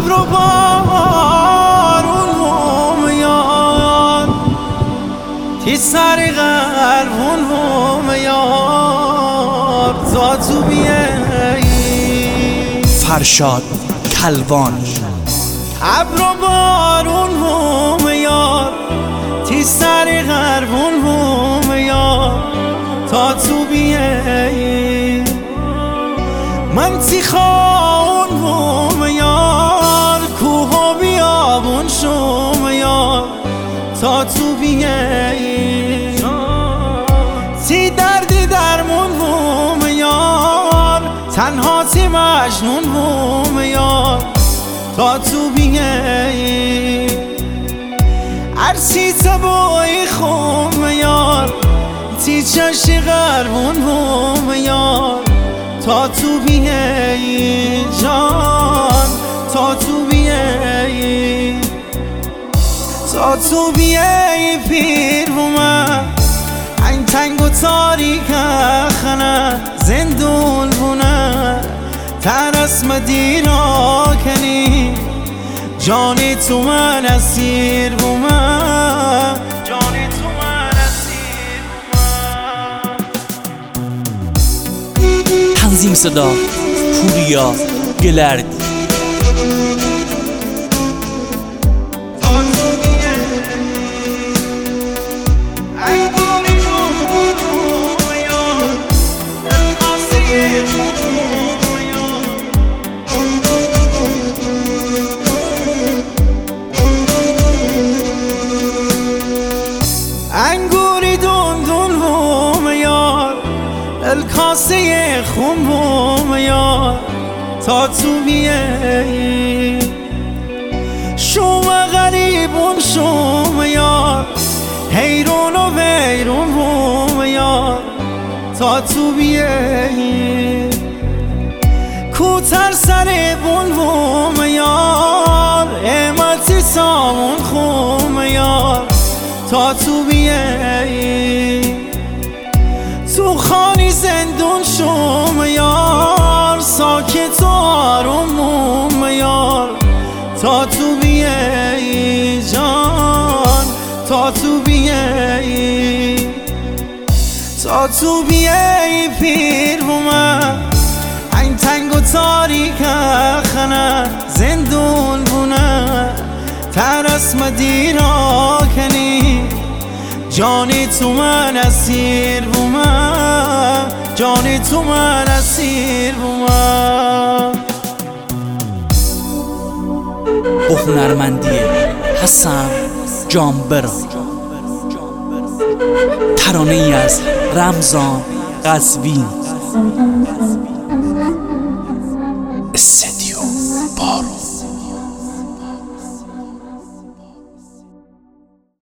ابر و بارون یار تی سر غربون یار زاتو بیایی فرشاد کلوان. ابر و بارون یار تی سر غربون یار تا تو بیایی من تی خون یار کوه و بیابون شوم یار تا تو بیایی تی دردی درمون یار تنها تی مجنون یار تا تو بیایی ارچی تبایی خوم یار تی چشی غربون یار تا تو بیایی جان تا تو بیایی تا تو بیایی پیر بومن این تنگ و تاریک خنه زندون بونه ترس مدینا کنی جانی تو من اسیر بومن جانی تو من اسیر بومن. تنظیم صدا پوریا گلردی. انگوری دون بوم یار الکاسه خون بوم یار تا تو بیایی شوم غریبون شوم یار حیرون و ویرون بوم یار تا تو بیایی کوتر سر بوم یار امتی سامون خوم یار تا تو بیایی تو خانی زندون شوم یار ساکت و آروم یار تا تو بیایی جان تا تو بیایی تا تو بیایی پیر بومن این تنگ و تاریک خنه زندون بونه ترس مدینا کنی جانی تو من اسیر بومن جانی تو من اسیر بومن. با هنرمندی حسن جانبران. ترانه ای از رمضان قزوین. استدیو